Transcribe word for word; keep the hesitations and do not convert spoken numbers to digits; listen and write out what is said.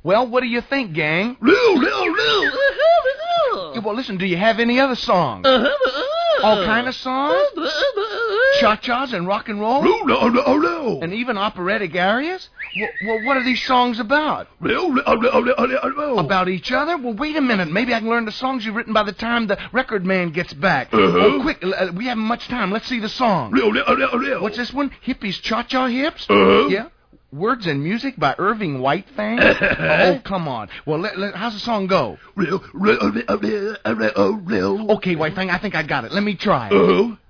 Well, what do you think, gang? Real, real, real. Yeah, well, listen, do you have any other songs? All kind of songs? Cha-chas and rock and roll? No, no, no, no. And even operatic arias? Well, well, what are these songs about? Real, real, real, real, real. About each other? Well, wait a minute. Maybe I can learn the songs you've written by the time the record man gets back. Uh-huh. Oh, quick. Uh, we haven't much time. Let's see the song. Real, real, real, real. What's this one? Hippies Cha-Cha Hips? Uh-huh. Yeah. Words and Music by Irving Whitefang? Oh, come on. Well, let, let, how's the song go? Real, real, real, real, real, real. Okay, Whitefang, I think I got it. Let me try. Uh-huh.